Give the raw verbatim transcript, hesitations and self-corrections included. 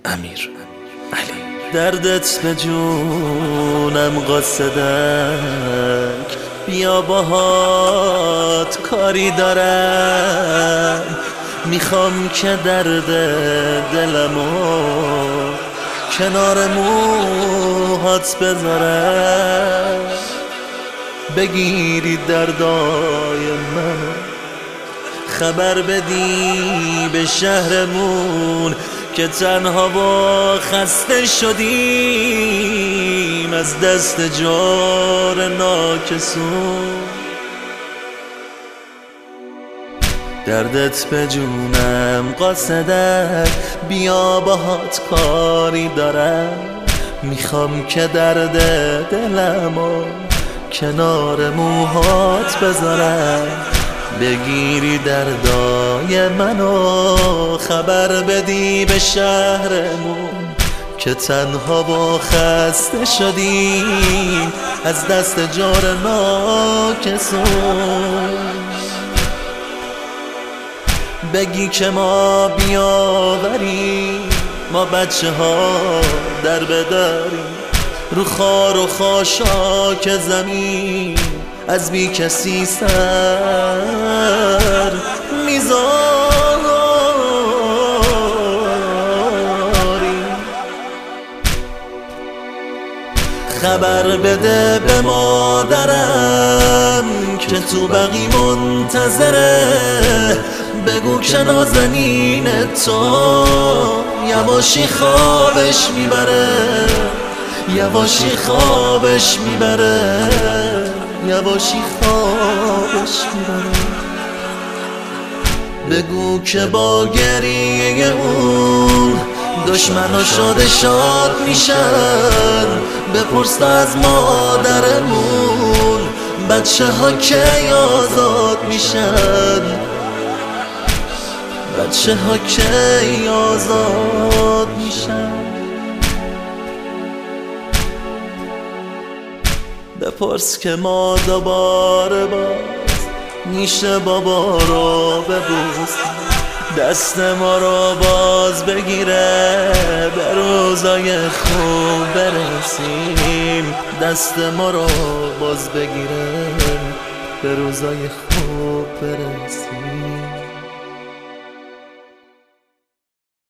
امیر علی. دردت به جونم قاصدک، بیا باهات کاری دارم. میخوام که درد دلمو کنار موهات بذارم، بگیری دردای منو، خبر بدی به شهرمون که تنها و خسته شدیم از دست جار ناکسون. دردت به جونم قاصدک، بیا باهات کاری دارم. میخوام که درد دلمو کنار موهات بذارم، بگیری دردای منو، خبر بدی به شهرمون که تنها و خسته شدیم از دست جار ناکسون. بگی که ما بیاوریم، ما بچه ها در بداریم، رو خار و خاشاک زمین از بی کسی سر میذاریم. خبر بده به مادرم که تو بقی منتظره، بگو که نازنین تو یواشی خوابش میبره، یواشی خوابش میبره، یواشی خوابش میبره. بگو که با گریه اون دشمنا شاده شاد میشن، بپرس از مادرمون بچه ها کی آزاد میشن، بچه ها کی آزاد میشن. بپرس که ما دوباره باز نیشه بابا رو ببوسیم، دست ما رو باز بگیره به روزای خوب برسیم، دست ما رو باز بگیره به روزای خوب برسیم.